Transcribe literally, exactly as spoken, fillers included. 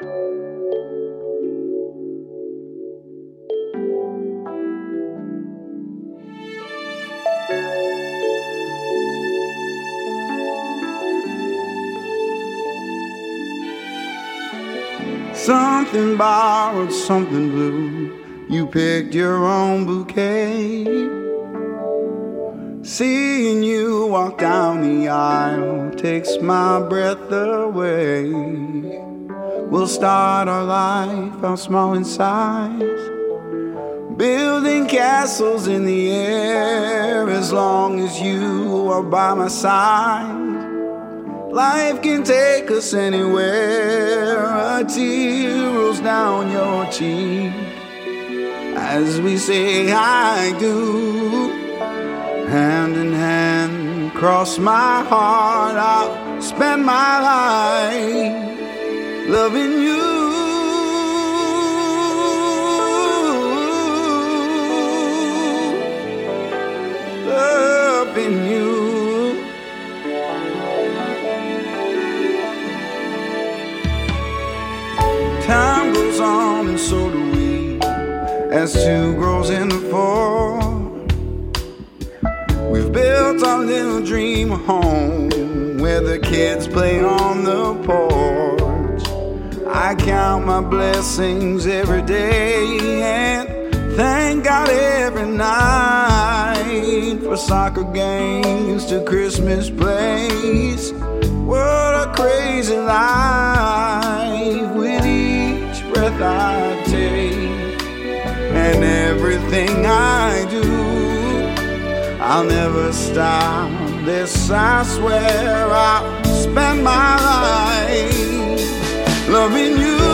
Something borrowed, something blue. You picked your own bouquet. Seeing you walk down the aisle takes my breath away. We'll start our life out small in size, building castles in the air. As long as you are by my side, life can take us anywhere. A tear rolls down your cheek as we say I do. Hand in hand, cross my heart, I'll spend my life loving you. Loving you. Time goes on and so do we, as two grows into four. We've built our little dream home where the kids play on the porch. I count my blessings every day and thank God every night, for soccer games to Christmas plays. What a crazy life, with each breath I take and everything I do. I'll never stop this, I swear. I'll spend my life loving you.